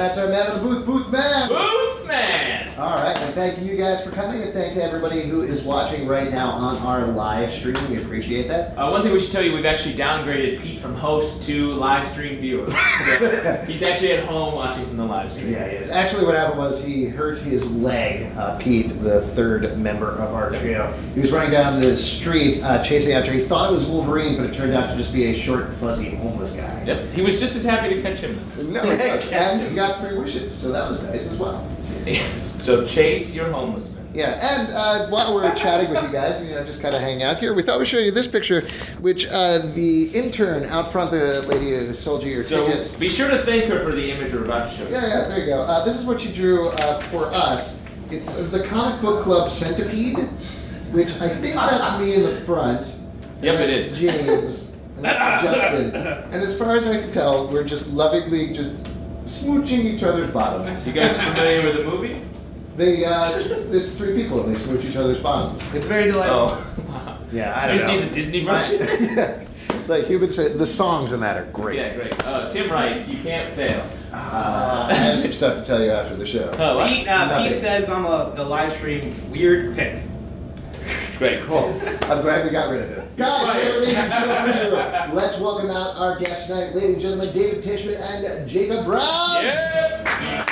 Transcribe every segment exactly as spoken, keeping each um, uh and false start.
that's our man of the booth, Booth Man. Booth Man. All right, and thank you guys for coming, and thank everybody who is watching right now on our live stream. We appreciate that. Uh, one thing we should tell you, we've actually downgraded Pete from host to live stream viewer. So he's actually at home watching from the live stream. Yeah, he is. Actually, what happened was he hurt his leg, uh, Pete, the third member of our trio. He was running down the street uh, chasing after, he thought it was Wolverine, but it turned out to just be a short, fuzzy, homeless guy. Yep, he was just as happy to catch him. No, he was. And he got three wishes, so that was nice as well. So chase your homeless man. Yeah, and uh, while we're chatting with you guys, you know, just kind of hang out here, we thought we'd show you this picture, which uh, the intern out front, the lady who sold you your so tickets. Be sure to thank her for the image we're about to show you. Yeah, yeah, there you go. Uh, this is what she drew uh, for us. It's uh, the Comic Book Club centipede, which I think that's me in the front. Yep, it is. is. James, and that's Justin. And as far as I can tell, we're just lovingly just smooching each other's bottoms. You guys familiar with the movie? They, uh, it's three people and they smooch each other's bottoms. It's very delightful. Oh. Yeah, I Have don't you know. seen the Disney version? yeah. Like Hubert said, the songs in that are great. Yeah, great. Uh, Tim Rice, you can't fail. Uh, I have some stuff to tell you after the show. Oh, what? Pete, uh, Nothing. Pete says on the, the live stream, weird pick. Great. Cool. I'm glad we got rid of it. Guys, Fire. we have an amazing show for you. Let's welcome out our guests tonight, ladies and gentlemen, David Tishman and Jacob Brown. Yeah.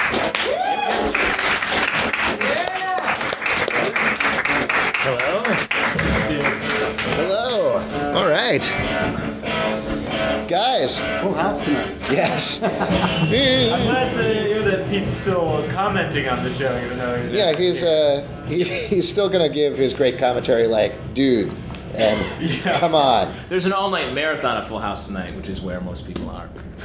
Hello. Hello. All right. Guys. Full house tonight. Yes. I'm glad to hear that Pete's still commenting on the show, even though he's Yeah, he's uh, he, he's still gonna give his great commentary, like, dude, and Yeah. come on. There's an all-night marathon at Full House tonight, which is where most people are.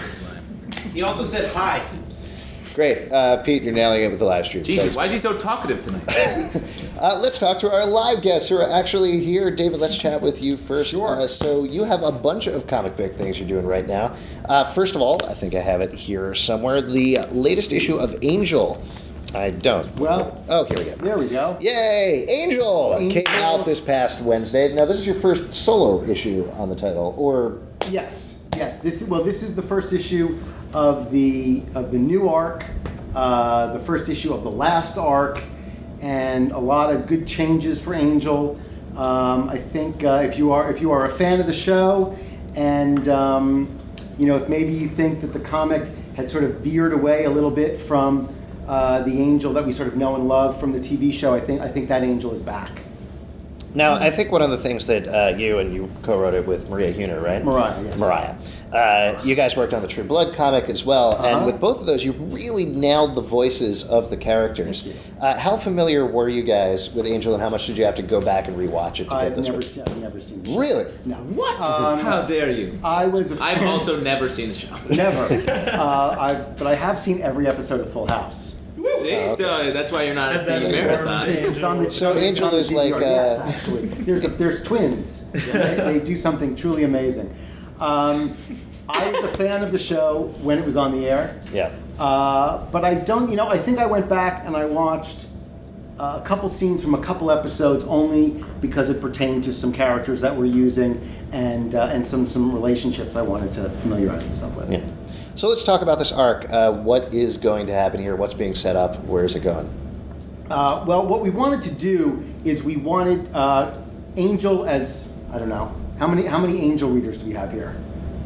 He also said hi. Great, uh, Pete, you're nailing it with the live stream. Jesus, Thanks. why is he so talkative tonight? Uh, let's talk to our live guests who are actually here. David, let's chat with you first. Sure. Uh, so you have a bunch of comic book things you're doing right now. Uh, first of all, I think I have it here somewhere. The latest issue of Angel. I don't. Well, Oh, here we go. there we go. Yay! Angel! Angel. Came out this past Wednesday. Now, this is your first solo issue on the title, or... Yes, yes. This well, this is the first issue of the of the new arc, uh, the first issue of the last arc, and a lot of good changes for Angel. Um, I think uh, if you are if you are a fan of the show, and um, you know if maybe you think that the comic had sort of veered away a little bit from uh, the Angel that we sort of know and love from the T V show, I think I think that Angel is back. Now, I think one of the things that uh, you and you co-wrote it with Maria Huner, right? Mariah, yes. Mariah. Uh, you guys worked on the True Blood comic as well, Uh-huh. and with both of those, you really nailed the voices of the characters. Thank you. Uh, how familiar were you guys with Angel, and how much did you have to go back and rewatch it to I've get this never right? seen, I've never seen the show. Really? No. What? Um, How dare you? I was a I've fan- also never seen the show. Never. uh, I, but I have seen every episode of Full House. See? Oh, okay. So that's why you're not Is at that the the marathon. form of It's on the, So it's on the- Angel on the is D V R. like, Yes, uh, actually. There's, a, there's twins. They, they do something truly amazing. Um, I was a fan of the show when it was on the air. Yeah. Uh, but I don't, you know, I think I went back and I watched uh, a couple scenes from a couple episodes only because it pertained to some characters that we're using and uh, and some, some relationships I wanted to familiarize myself with. Yeah. So let's talk about this arc. Uh, what is going to happen here? What's being set up? Where is it going? Uh, well, what we wanted to do is we wanted uh, Angel as, I don't know, how many how many Angel readers do we have here?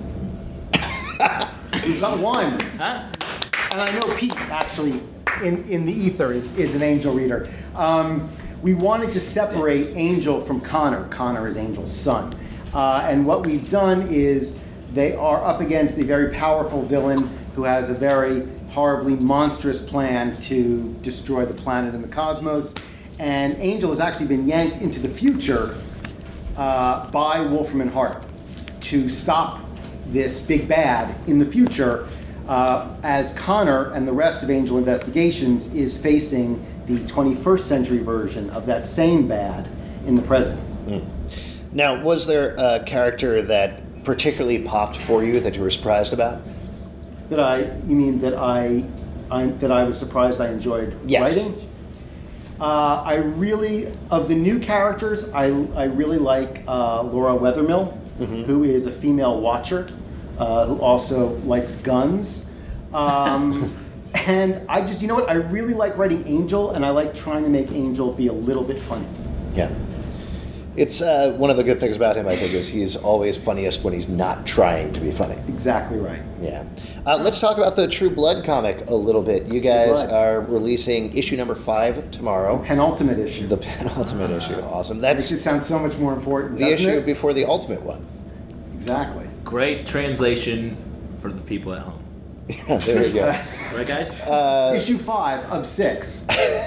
We've got one. Huh? And I know Pete actually in, in the ether is, is an Angel reader. Um, we wanted to separate Angel from Connor. Connor is Angel's son. Uh, and what we've done is they are up against a very powerful villain who has a very horribly monstrous plan to destroy the planet and the cosmos. And Angel has actually been yanked into the future uh, by Wolfram and Hart to stop this big bad in the future, uh, as Connor and the rest of Angel Investigations is facing the twenty-first century version of that same bad in the present. Mm. Now, was there a character that particularly popped for you that you were surprised about? That I, you mean that I, I that I was surprised I enjoyed Yes. writing? Uh, I really, of the new characters, I, I really like uh, Laura Weathermill, Mhm. who is a female watcher, uh, who also likes guns. Um, And I just, you know what? I really like writing Angel, and I like trying to make Angel be a little bit funny. Yeah. It's uh, one of the good things about him, I think, is he's always funniest when he's not trying to be funny. Exactly right. Yeah. Uh, let's talk about the True Blood comic a little bit. You guys Blood. are releasing issue number five tomorrow. Penultimate issue. The penultimate issue. Awesome. That That's should sound so much more important, the doesn't issue it? before the ultimate one. Exactly. Great translation for the people at home. Yeah, there you go. Right, guys? Uh, issue five of six.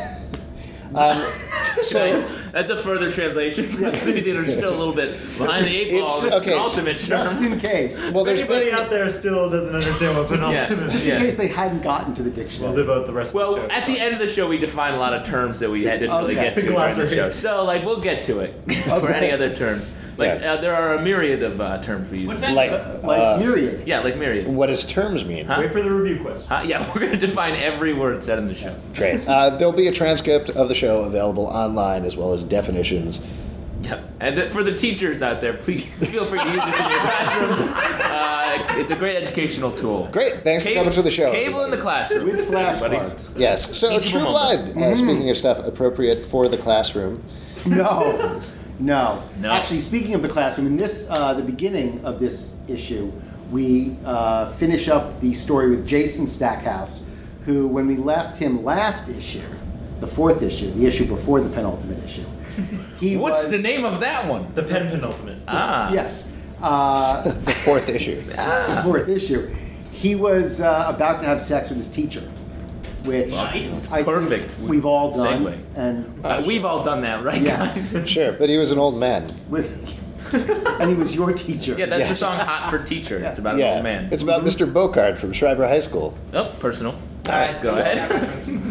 um, so, That's a further translation for those of you that are still a little bit behind the eight ball. It's- This okay. ultimate Just term. in case. well, there's Anybody been, out there still doesn't understand what penultimate Just is? Yeah. in case they hadn't gotten to the We'll dictionary. devote the rest of Well, the show. at the end of the show, we define a lot of terms that we had- didn't really Okay. get to The during the glossary. show. So, like, we'll get to it for Okay. any other terms. Like, Yeah. uh, there are a myriad of uh, terms we use. What's that? like, Like uh, myriad. Yeah, like myriad. what does terms mean? Huh? Wait for the review question. Huh? Yeah, we're going to define every word said in the show. Great. Uh, there'll be a transcript of the show available online as well as definitions. Yep. And th- for the teachers out there, please feel free to use this in your classrooms. Uh, it's a great educational tool. Great. Thanks for coming to the show. Cable in the classroom. With everybody. flashcards. Yes. So, Teachable True moment. Blood, uh, speaking of stuff appropriate for the classroom. No, no. No. Actually, speaking of the classroom, in this, uh, the beginning of this issue, we uh, finish up the story with Jason Stackhouse, who, when we left him last issue, the fourth issue, the issue before the penultimate issue, he What's was, the name of that one? The pen penultimate. Ah. Yes, uh, The fourth issue. the fourth issue. He was uh, about to have sex with his teacher, which Nice. I think Perfect. we've all done, Segue. and Uh, we've all done that, right, Yes. guys? Sure, but he was an old man. with, and he was your teacher. Yeah, that's the Yes. song "Hot for Teacher." It's about an Yeah. old man. It's about Mister Bocard from Schreiber High School. Oh, personal. All right, Go ahead. reference.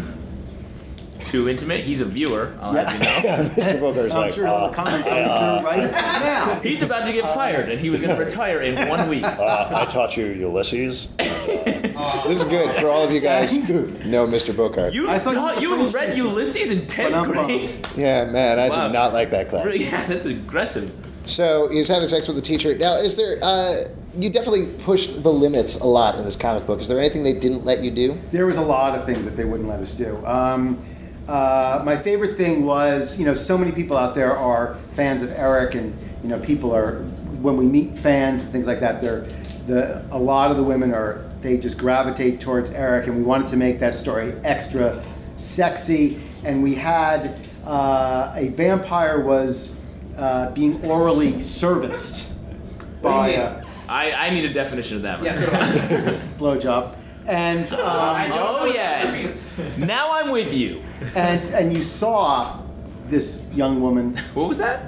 Too intimate. He's a viewer. I'll have you know. Yeah, Mister Bocard's I'm like, sure he'll uh, comment coming through right now. He's about to get fired, and he was going to retire in one week. uh, I taught you Ulysses. This is good for all of you guys who know Mister Bocard. You I thought taught, you you were the read police Ulysses in tenth But I'm wrong. grade. Yeah, man, I Wow. did not like that class. Really? Yeah, that's aggressive. So he's having sex with the teacher. Now, is there? Uh, you definitely pushed the limits a lot in this comic book. Is there anything they didn't let you do? There was a lot of things that they wouldn't let us do. Um, uh, my favorite thing was, you know, so many people out there are fans of Eric, and you know, people are when we meet fans and things like that. They're the a lot of the women are they just gravitate towards Eric, and we wanted to make that story extra sexy. And we had uh, a vampire was uh, being orally serviced What do you by mean? a I, I need a definition of that. Yeah, Right? so do I. blowjob. And um, I don't know Oh what that yes. means. Now I'm with you. and and you saw this young woman, What was that?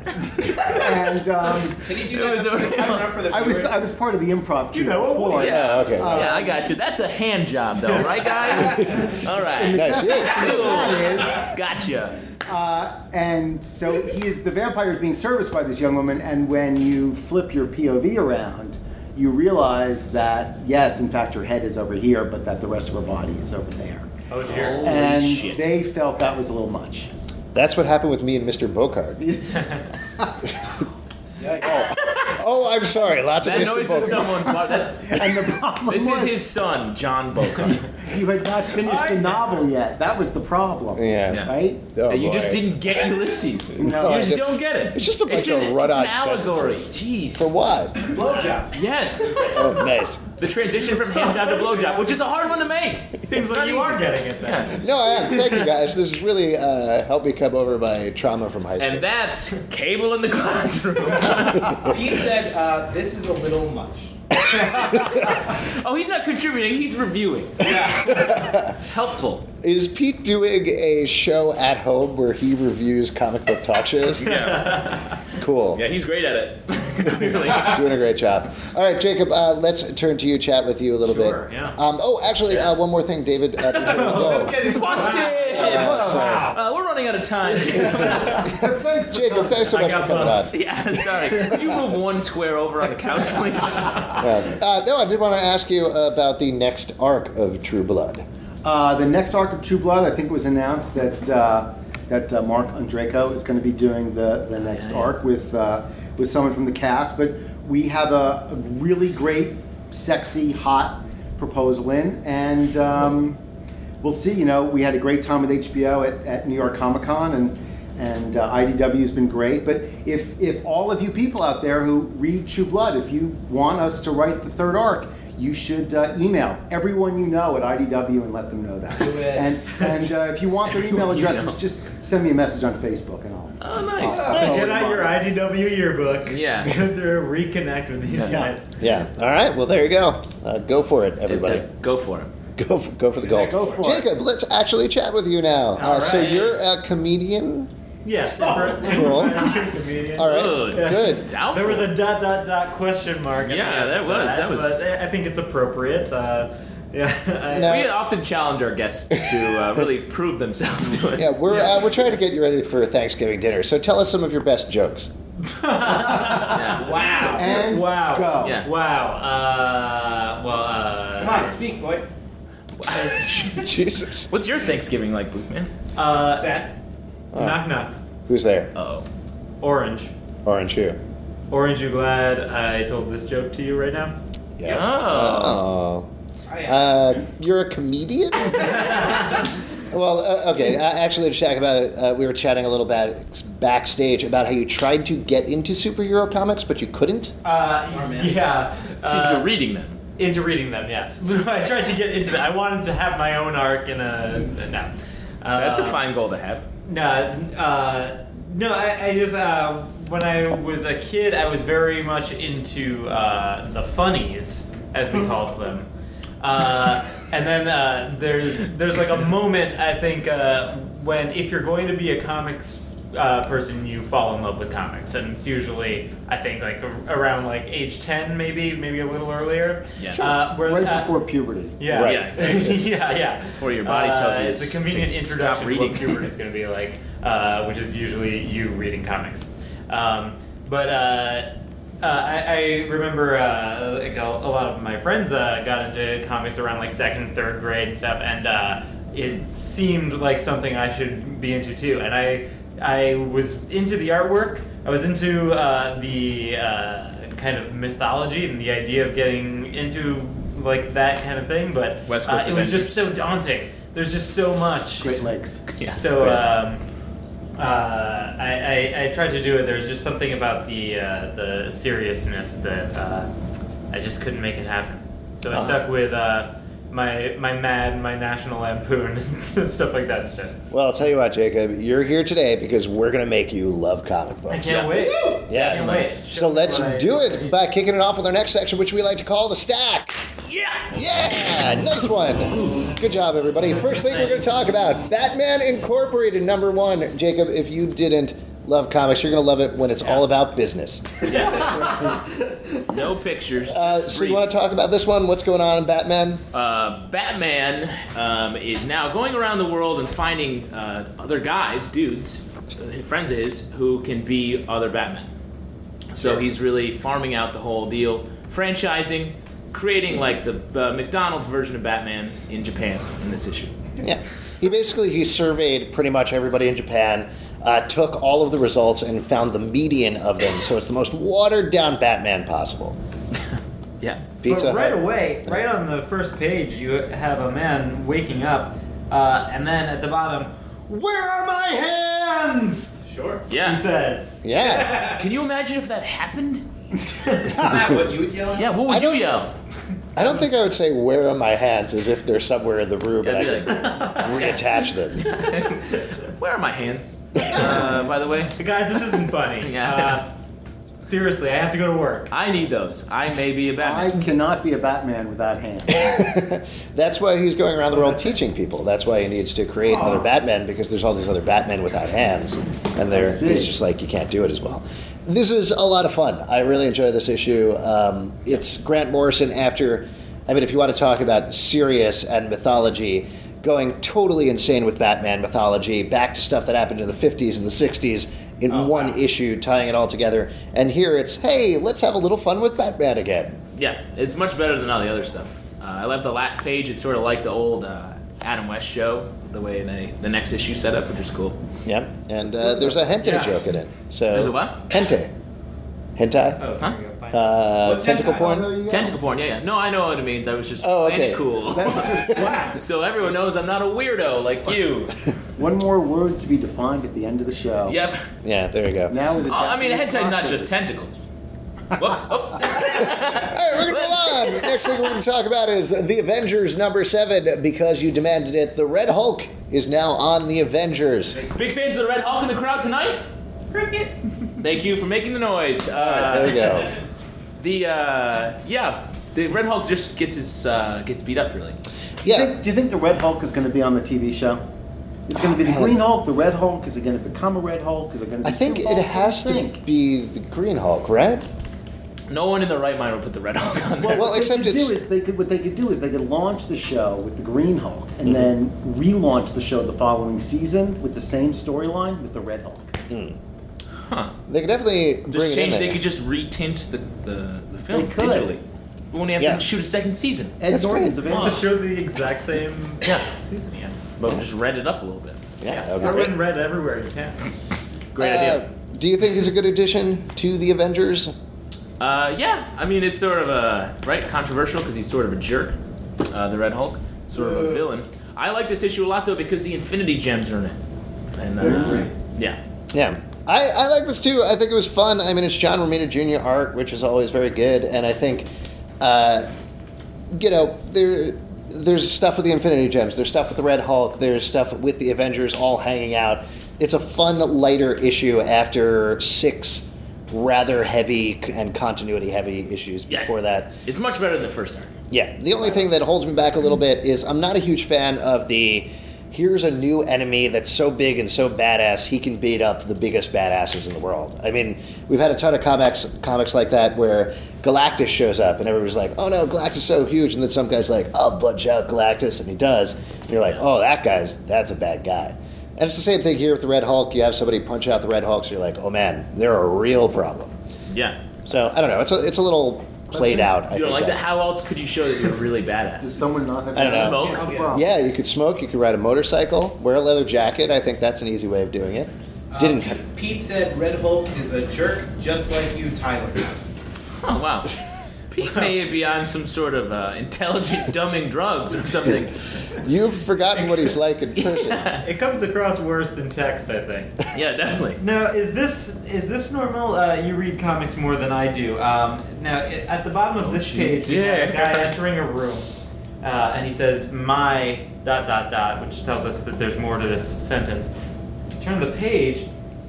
and um, Can you do It that? was a- I remember for the I was viewers. I was part of the improv troupe know, before. Yeah. okay. Uh, Yeah, I got you. That's a hand job, though, right, guys? All right. Nice. Yeah. Cool. Gotcha. Uh, and so he is the vampire is being serviced by this young woman, and when you flip your P O V around, you realize that yes, in fact, her head is over here, but that the rest of her body is over there. Oh dear. Holy and shit. they felt that was a little much. That's what happened with me and Mister Bocard. oh. oh, I'm sorry. Lots of That Mister noise was Bocard. someone. That's. And the problem This was is his son, John Boca. you had not finished the novel yet. That was the problem. Yeah. Yeah. Right? Oh, That you just boy. didn't get Ulysses. No, you I just did- don't get it. It's just a bunch an, of run-on It's an allegory. sentences. Jeez. For what? Blowjob. Yes. Oh, nice. The transition from hand job to blow job, which is a hard one to make. Seems It's like not you are easy. getting it then. Yeah. No, I am. Thank you, guys. This has really uh, helped me come over my trauma from high school. And that's Cable in the classroom. Pete said uh, this is a little much. Oh, he's not contributing, he's reviewing. Helpful. Is Pete doing a show at home where he reviews comic book talk shows? Yeah. Cool. Yeah, he's great at it. Clearly. Doing a great job. All right, Jacob, uh, let's turn to you, chat with you a little Sure, bit. yeah. Um, oh, actually, uh, one more thing, David. Uh, before we go. Let's get it. Busted! Uh, we're running out of time. Jacob, thanks so I much for got coming on. bumped. Yeah, sorry. Could you move one square over on the couch, please? Yeah. Uh, no, I did want to ask you about the next arc of True Blood. Uh, the next arc of True Blood, I think it was announced that uh, that uh, Mark Andreyko is going to be doing the, the next Yeah, yeah. arc with uh, with someone from the cast. But we have a, a really great, sexy, hot proposal in, and um, we'll see. You know, we had a great time with H B O at, at New York Comic Con, and and uh, I D W has been great. But if if all of you people out there who read True Blood, if you want us to write the third arc, you should uh, email everyone you know at I D W and let them know that. Do it. And and uh, if you want their email Everyone you addresses, know. just send me a message on Facebook and I'll. Oh, nice. Oh. Get out your I D W yearbook. Yeah. Go through, reconnect with these guys. Yeah. All right. Well, there you go. Uh, go for it, It's everybody. a, go for it. Go for, go for the goal. Go for it. Jacob, let's actually chat with you now. Uh, All So right. you're a comedian. Yes. Cool. Comedian. All right. Good. Good. Doubtful. There was a dot dot dot question mark. at Yeah, the end that of was- that was- But I think it's appropriate. Uh, yeah. I, No. We often challenge our guests to uh, really prove themselves to us. Yeah, we're Uh, we're trying to get you ready for Thanksgiving dinner. So tell us some of your best jokes. Yeah. Wow. And Wow. go. Yeah. Wow. Uh, well. Uh, Come on, speak, boy. Jesus. What's your Thanksgiving like, Bootman? Uh, Sad. knock knock. Who's there? Uh-oh. Orange. Orange you. Orange, you glad I told this joke to you right now? Yes. Oh. Oh. I am. Uh, you're a comedian? Well, uh, okay. Uh, actually, to chat about it, uh, we were chatting a little bit backstage about how you tried to get into superhero comics, but you couldn't. Uh, Smart man. yeah. Into uh, reading them. Into reading them, yes. I tried to get into that. I wanted to have my own arc in a. No. Uh, That's a fine goal to have. No, uh, no. I, I just uh, when I was a kid, I was very much into uh, the funnies, as we called them. Uh, and then uh, there's there's like a moment I think uh, when if you're going to be a comics uh, person, you fall in love with comics, and it's usually I think like a, around like age ten, maybe maybe a little earlier. Yeah. Uh, where, Right uh, before puberty. Yeah. Right. Yeah, exactly. yeah, yeah. Before your body tells you Uh, it's it's a convenient to introduction stop to reading. what puberty is going to be like, uh, which is usually you reading comics. Um, but uh, uh, I, I remember uh, like a, a lot of my friends uh, got into comics around like second, third grade and stuff, and uh, it seemed like something I should be into too. And I I was into the artwork. I was into uh, the uh, kind of mythology and the idea of getting into like that kind of thing, but West uh, Coast it was Avengers. just so daunting. There's just so much. Great Lakes. Yeah. So Great. um, uh, I, I, I tried to do it. There's just something about the uh, the seriousness that uh, I just couldn't make it happen. So I Uh-huh. stuck with uh, my my Mad, my National Lampoon, and stuff like that instead. Well, I'll tell you what, Jacob. You're here today because we're going to make you love comic books. I can't Yeah. wait. Yeah. Can't wait. So let's What I- do it by kicking it off with our next section, which we like to call the stack. Yeah. Yeah, nice one. Good job, everybody. First thing we're going to talk about Batman Incorporated, number one. Jacob, if you didn't love comics, you're going to love it when it's all about business. No pictures. Uh, just so, you want briefs. to talk about this one? What's going on in Batman? Uh, Batman um, is now going around the world and finding uh, other guys, dudes, uh, friends of his, who can be other Batmen. So he's really farming out the whole deal, franchising, creating like the uh, McDonald's version of Batman in Japan in this issue. Yeah. He basically he surveyed pretty much everybody in Japan, uh, took all of the results and found the median of them. So it's the most watered down Batman possible. Yeah. Pizza but right Hut. away, right on the first page, you have a man waking up, uh, and then at the bottom, "Where are my hands?" Sure. Yeah. He says. Yeah. Can you imagine if that happened? Isn't that what you would yell at? Yeah, what would I you don't- yell? I don't think I would say where are my hands as if they're somewhere in the room Yeah, and I I'd be can reattach them. Where are my hands? Uh, by the way, Guys, this isn't funny. Yeah. Uh, seriously, I have to go to work. I need those. I may be a I Batman. cannot be a Batman without hands. That's why he's going around the world teaching people. That's why he needs to create other Batmen, because there's all these other Batmen without hands, and they're I see. it's just like you can't do it as well. This is a lot of fun. I really enjoy this issue. Um, it's Grant Morrison after, I mean, if you want to talk about serious and mythology, going totally insane with Batman mythology, back to stuff that happened in the fifties and the sixties in Oh, one wow. issue, tying it all together. And here it's, hey, let's have a little fun with Batman again. Yeah, it's much better than all the other stuff. Uh, I love the last page. It's sort of like the old uh, Adam West show, the way they the next issue set up, which is cool. Yeah, and uh, there's a hentai Yeah. joke in it. So There's a what? Hentai. Hentai. Oh, Huh? there you go. find. Uh, What's tentacle hentai? porn? Oh, there you go. Tentacle porn, yeah, yeah. No, I know what it means. I was just Oh, playing okay. it cool. That's just So everyone knows I'm not a weirdo like you. one more word to be defined at the end of the show. Yep. Yeah, there you go. Now with the Oh, I mean, Japanese hentai's not crossover. just tentacles. Whoops, oops. All right, we're going to move on. Next thing we're going to talk about is The Avengers number seven, because you demanded it. The Red Hulk is now on The Avengers. Big fans of the Red Hulk in the crowd tonight? Cricket. Thank you for making the noise. Uh, There we go. The, uh, yeah, the Red Hulk just gets his, uh, gets beat up, really. Do you, Yeah. think, do you think the Red Hulk is going to be on the T V show? It's going to be the man. Green Hulk, the Red Hulk. Is it going to become a Red Hulk? Is it going to I be think two it Hulks? What has do you to think? be the Green Hulk, right? No one in the right mind would put the Red Hulk on there. Well, What they except could it's- do is they could what they could do is they could launch the show with the Green Hulk and Mm-hmm. then relaunch the show the following season with the same storyline with the Red Hulk. huh. They could definitely bring Just it in change, there. they could just retint the, the, the film They could. digitally. We won't have Yeah. to shoot a second season. Ed That's Norton's great. Avengers. Just show the exact same Yeah. season again. But just red it up a little bit. Yeah, that would be Throw great. in red everywhere you can. Great Uh, idea. Do you think he's a good addition to the Avengers? Uh, yeah, I mean, it's sort of a, right, controversial because he's sort of a jerk, uh, the Red Hulk, sort of a villain. I like this issue a lot, though, because the Infinity Gems are in it. And, uh, yeah. Yeah. I, I like this too. I think it was fun. I mean, it's John Romita Junior art, which is always very good. And I think, uh, you know, there there's stuff with the Infinity Gems. There's stuff with the Red Hulk. There's stuff with the Avengers all hanging out. It's a fun, lighter issue after six rather heavy and continuity heavy issues Yeah. before that. It's much better than the first arc. Yeah, the only thing that holds me back a little bit is I'm not a huge fan of the here's a new enemy that's so big and so badass he can beat up the biggest badasses in the world. I mean, we've had a ton of comics comics like that where Galactus shows up and everybody's like, oh no, Galactus is so huge, and then some guy's like, I'll budge out Galactus, and he does. And you're like, oh, that guy's that's a bad guy. And it's the same thing here with the Red Hulk. You have somebody punch out the Red Hulk, so you're like, oh man, they're a real problem. Yeah. So I don't know. It's a, it's a little played out. I You don't think like that? that. How else could you show that you're really Does badass? someone not have I don't know. Smoke? That's the problem. Yeah, you could smoke. You could ride a motorcycle. Wear a leather jacket. I think that's an easy way of doing it. Didn't. Uh, Pete, Pete said Red Hulk is a jerk, just like you, Tyler. Oh, wow. Pete may be on some sort of uh, intelligent dumbing drugs or something. You've forgotten what he's like in person. It comes across worse in text, I think. Yeah, definitely. Now, is this is this normal? Uh, you read comics more than I do. Um, now, i- at the bottom of Don't this you page, we have dare. a guy entering a room, uh, and he says, "My dot dot dot," which tells us that there's more to this sentence. Turn the page,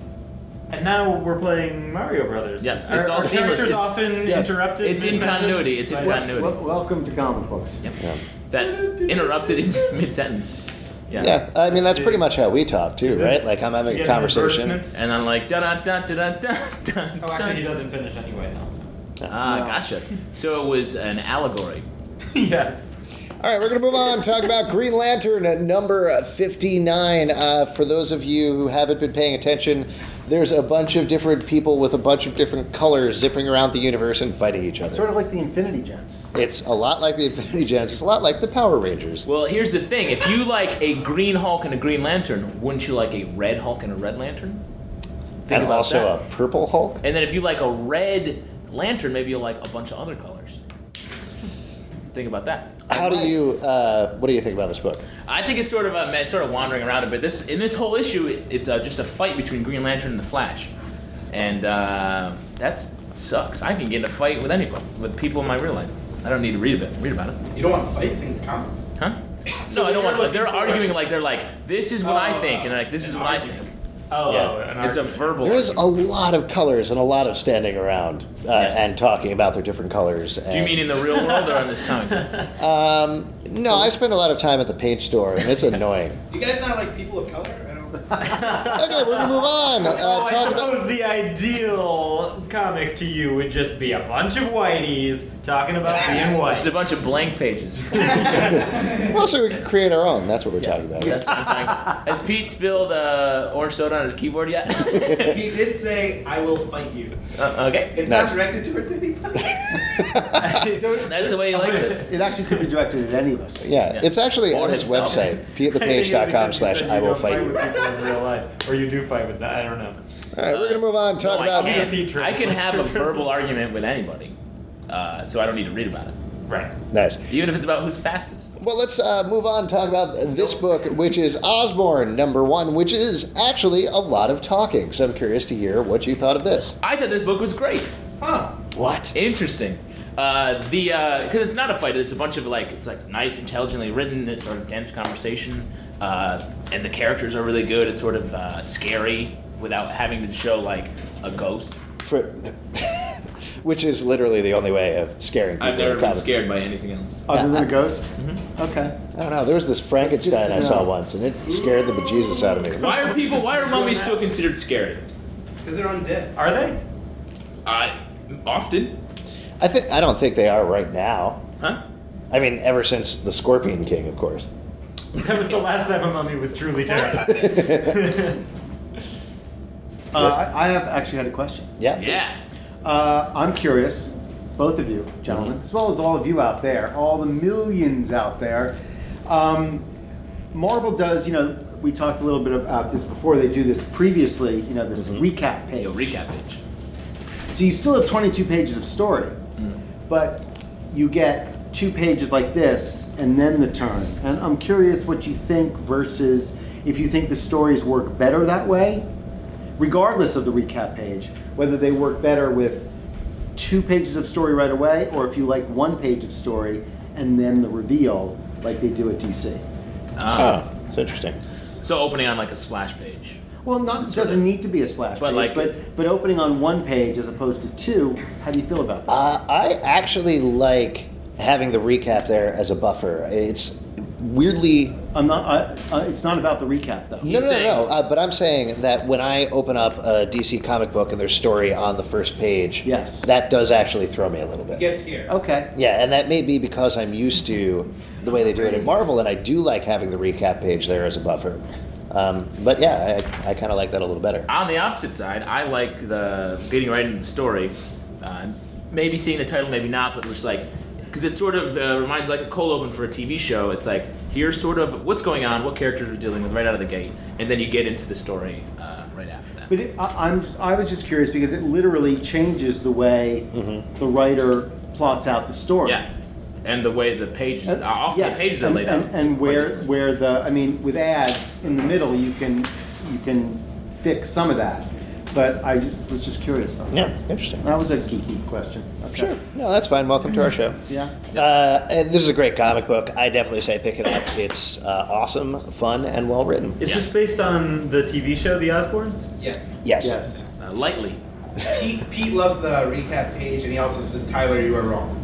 and now we're playing Mario Brothers. Yeah, Are- it's all are seamless. characters It's- often yes. interrupted. It's in mid-sentence continuity. It's in by- continuity. Wel- welcome to comic books. Yep. Yeah. That interrupted in mid-sentence. Yeah. Yeah, I mean that's pretty much how we talk too, Is this right? Like I'm to having a get an conversation. advertisement? And I'm like, dun dun dun dun dun dun. Oh, actually, he doesn't finish anyway now. So. Ah, No. gotcha. So it was an allegory. Yes. All right, we're going to move on. Talk about Green Lantern at number fifty-nine. Uh, for those of you who haven't been paying attention, there's a bunch of different people with a bunch of different colors zipping around the universe and fighting each other. Sort of like the Infinity Gems. It's a lot like the Infinity Gems. It's a lot like the Power Rangers. Well, here's the thing. If you like a Green Hulk and a Green Lantern, wouldn't you like a Red Hulk and a Red Lantern? Think and about also that. a Purple Hulk. And then if you like a Red Lantern, maybe you'll like a bunch of other colors. Think about that. How do you? Uh, what do you think about this book? I think it's sort of a sort of wandering around a bit. This in this whole issue, it, it's uh, just a fight between Green Lantern and the Flash, and uh, that sucks. I can get in a fight with anybody, with people in my real life. I don't need to read about it. Read about it, You don't want fights in comics? huh? So no, I don't you're want. looking They're for- arguing like they're like, this is what I think, and like this is an what I argument. think. Oh, Yeah, an it's a argument. verbal. There is argument. a lot of colors and a lot of standing around uh, and talking about their different colors. Do you mean in the real world or in this comic book? Um, no, I spend a lot of time at the paint store, and it's annoying. You guys not like people of color? I don't. Okay, we're gonna move on. Uh, Oh, I talk about- suppose the ideal comic to you would just be a bunch of whiteys talking about being white. Just a bunch of blank pages. Also, we can create our own. That's what we're talking about. That's what I'm talking about. Has Pete spilled uh, orange soda on his keyboard yet? He did say, "I will fight you." uh, okay. It's Nice. not directed towards anybody. That's the way he likes it. It actually could be directed at any of us. Yeah, Yeah. it's actually Or on his himself. website, pete the page dot com slash I will fight you. With people in real life, or you do fight with that. I don't know. All right, we're gonna move on. and Talk No, I about can't. Pete I can have a verbal argument with anybody, uh, so I don't need to read about it. Right. nice. Even if it's about who's fastest. Well, let's uh, move on and talk about this book, which is Osborne number one, which is actually a lot of talking. So I'm curious to hear what you thought of this. I thought this book was great. Huh. What? Interesting. Uh, the because it's not a fight. It's a bunch of like it's like nice, intelligently written. It's sort of dense conversation, uh, and the characters are really good. It's sort of uh, scary without having to show like a ghost. For, which is literally the only way of scaring people. I've never in been comic. scared by anything else. Other than I- a ghost? Mm-hmm. Okay. I don't know. There was this Frankenstein I That's good to saw know. once, and it scared the bejesus out of me. Why are people? Why are mummies still considered scary? Because they're undead. Are they? Uh, often, I think I don't think they are right now. huh? I mean, ever since the Scorpion King, of course. That was the last time a mummy was truly terrifying. Uh, I, I have actually had a question. Yeah. Yeah. Uh, I'm curious, both of you, gentlemen, as well as all of you out there, all the millions out there. Um, Marvel does, you know, we talked a little bit about this before. They do this previously, you know, this recap page. Yo, recap page. So you still have twenty-two pages of story, but you get two pages like this and then the turn. And I'm curious what you think versus if you think the stories work better that way, regardless of the recap page, whether they work better with two pages of story right away or if you like one page of story and then the reveal like they do at D C. Oh, it's interesting. So opening on like a splash page. Well, not it Sort doesn't of. need to be a splash But page, like but, it- but opening on one page as opposed to two, how do you feel about that? Uh, I actually like having the recap there as a buffer. It's weirdly. I'm not. I, uh, it's not about the recap though. No, no, no, saying- no. Uh, but I'm saying that when I open up a D C comic book and there's story on the first page, Yes. that does actually throw me a little bit. Gets here. Okay. Yeah, and that may be because I'm used to the way they do it at Marvel, and I do like having the recap page there as a buffer. Um, but yeah, I, I kind of like that a little better. On the opposite side, I like the getting right into the story. Uh, maybe seeing the title, maybe not, but just like because it sort of uh, reminds like a cold open for a T V show. It's like here's sort of what's going on, what characters we're dealing with right out of the gate, and then you get into the story uh, right after that. But it, I, I'm. Just, I was just curious because it literally changes the way the writer plots out the story. Yeah, and the way the pages, And- uh, often yes, the pages are and, laid and, out. and quite where different. where the I mean with ads in the middle you can you can fix some of that. But I just, was just curious about that. Yeah, interesting. That was a geeky question. Okay. Sure. No, that's fine. Welcome to our show. Yeah. Uh, and this is a great comic book. I definitely say pick it up. It's uh, awesome, fun, and well written. Is Yeah. this based on the T V show The Osbournes? Yes. Yes. Yes. uh, lightly. Pete, Pete loves the recap page, and he also says, Tyler, you are wrong.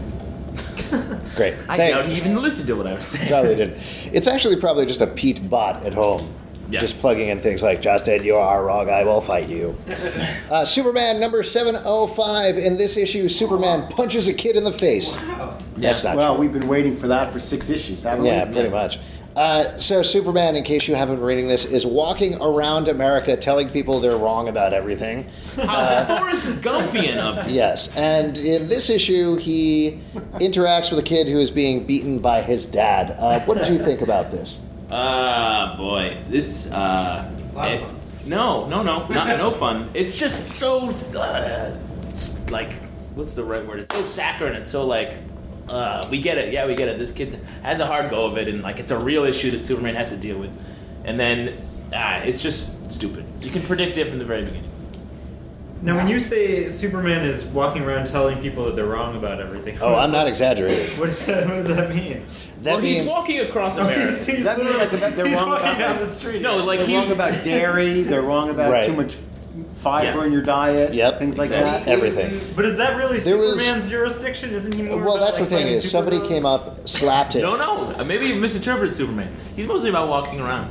Great. I Thank- doubt he even listened to what I was saying. Probably did. It's actually probably just a Pete bot at home. Yeah. Just plugging in things like, Justin, you are wrong, I will fight you. uh, Superman number seven oh five. In this issue, Superman punches a kid in the face. Wow. That's not Well, true. we've been waiting for that for six issues, haven't Yeah, we? pretty much. Uh, so Superman, in case you haven't been reading this, is walking around America telling people they're wrong about everything. How Forrest Gumpian of Yes, and in this issue, he interacts with a kid who is being beaten by his dad. Uh, what did you think about this? Ah, boy, this. Uh, Lot of it- fun. no, no, no, not no fun. It's just so uh, it's like, what's the right word? It's so saccharine. It's so like, uh, we get it. Yeah, we get it. This kid has a hard go of it, and like, it's a real issue that Superman has to deal with. And then, ah, it's just stupid. You can predict it from the very beginning. Now, when you say Superman is walking around telling people that they're wrong about everything, Oh, I'm not exaggerating. What does that, what does that mean? That well, he's means- walking across Oh, America. he's, he's That means literally- like they're he's wrong walking about down that. the street. No, like They're he. wrong about dairy. They're wrong about Right. too much fiber Yeah. in your diet. Yep, Things like exactly. that. Everything. But is that really There was- Superman's jurisdiction? Isn't he more Well, about, that's the like, thing fighting is somebody supervillains? came up, slapped it, No, no. uh, Maybe you misinterpreted Superman. He's mostly about walking around.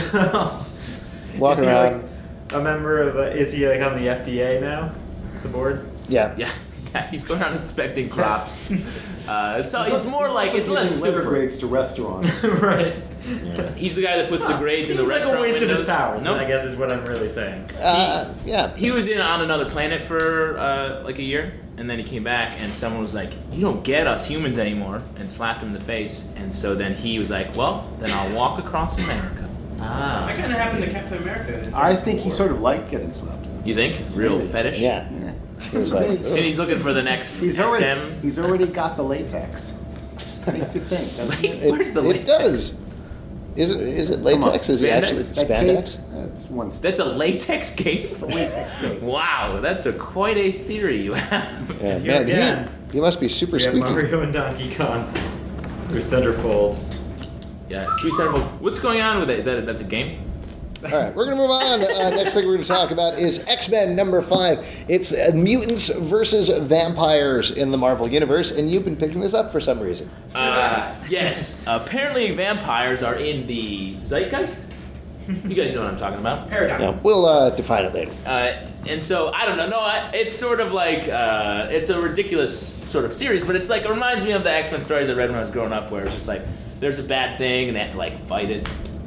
walking is he around. Like a member of? Uh, is he like on the F D A now? The board. Yeah. Yeah, yeah. He's going around inspecting crops. Uh, it's, it's more like it's less Giving letter super. grades to restaurants. Right. He's the guy that puts the grades in the Seems like restaurant a waste windows. of his powers. Nope. I guess is what I'm really saying. Uh, yeah. He was in on another planet for uh, like a year, and then he came back, and someone was like, "You don't get us humans anymore," and slapped him in the face. And so then he was like, "Well, then I'll walk across America." Ah. That kind of happened to Captain America. in I think he War. sort of liked getting slapped in the You think? Real fetish? Yeah. He was like, And he's looking for the next He's S already, M. he's already got the latex. Makes you think, doesn't it? it, Where's the it latex? does. Is it? Is it on, latex? Is it spandex? actually That spandex? cape, that's one step. That's a latex cape? A latex cape. Wow, that's a quite a theory you have. Yeah, Here man, again. he, he must be super We have squeaky. Mario and Donkey Kong through centerfold. Yeah, Sweet Centerfold. What's going on with it? Is that a, that's a game? All right, we're going to move on. Uh, next thing we're going to talk about is X-Men number five. It's uh, mutants versus vampires in the Marvel Universe, and you've been picking this up for some reason. Uh, yes. Apparently, vampires are in the zeitgeist. You guys know what I'm talking about. Paradigm. Yeah, we'll uh, define it later. Uh, and so I don't know. No, I, it's sort of like uh, it's a ridiculous sort of series, but it's like it reminds me of the X-Men stories I read when I was growing up, where it's just like there's a bad thing and they have to like fight it.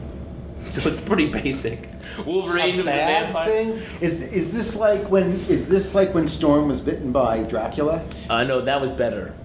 So it's pretty basic. Wolverine was a Bad vampire. thing? Is is this like when is this like when Storm was bitten by Dracula? Uh, no, that was better.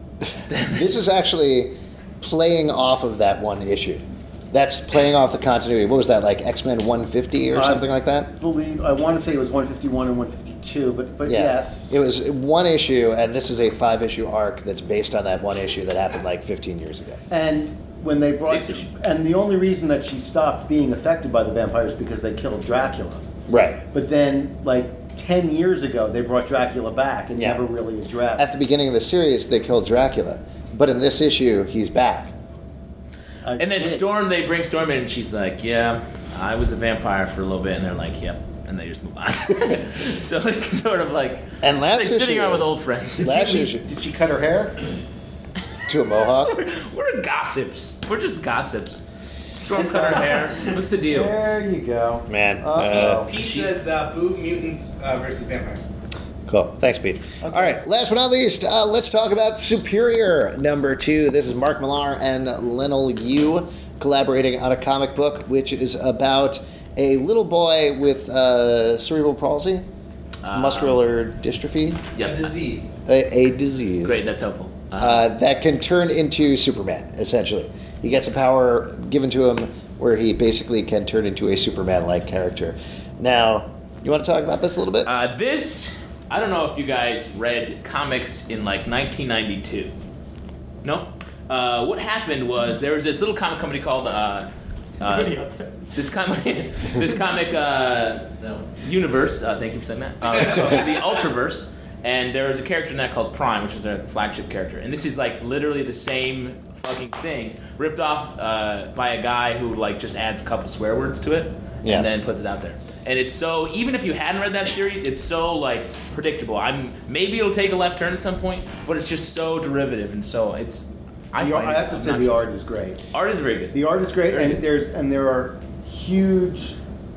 This is actually playing off of that one issue. That's playing off the continuity. What was that, like X-Men one fifty or Uh, something like that? I believe I want to say it was one fifty-one and one fifty-two, but but Yeah. yes. It was one issue, and this is a five-issue arc that's based on that one issue that happened like fifteen years ago. And when they brought Six issue. and the only reason that she stopped being affected by the vampires because they killed Dracula. Right. But then like ten years ago they brought Dracula back and Yeah. never really addressed. At the beginning of the series, they killed Dracula, but in this issue, he's back. I And then see. Storm, they bring Storm in, and she's like, "Yeah, I was a vampire for a little bit," and they're like, "Yep," and they just move on. So it's sort of like And last it's like sitting issue- around with old friends. Did Last she, at least- issue- did she cut her hair? To a mohawk. We're gossips. We're just gossips. Storm cut her hair. What's the deal? There you go. Man, Uh-oh. uh, Pete She's- says uh, boo mutants uh, versus vampires. Cool. Thanks, Pete. All right. Last but not least, uh, let's talk about Superior number two. This is Mark Millar and Lionel Yu collaborating on a comic book, which is about a little boy with uh, cerebral palsy, Uh, muscular dystrophy, A Yep. disease. a, a disease. Great. That's helpful. Uh, Uh, that can turn into Superman, essentially. He gets a power given to him where he basically can turn into a Superman-like character. Now, you want to talk about this a little bit? uh, this, I don't know if you guys read comics in like nineteen ninety-two. No? Uh, what happened was there was this little comic company called uh, uh, this comic this comic uh, universe. Uh, thank you for saying that. Uh, called the Ultraverse, and there was a character in that called Prime, which is their flagship character. And this is like literally the same fucking thing, ripped off uh, by a guy who like just adds a couple swear words to it Yeah. and then puts it out there. And it's so even if you hadn't read that series, it's so like predictable. I'm maybe it'll take a left turn at some point, but it's just so derivative and so it's. I, The, find I it have to say the obnoxious. art is great. Art is very good. The art is great, Very and good. there's and there are huge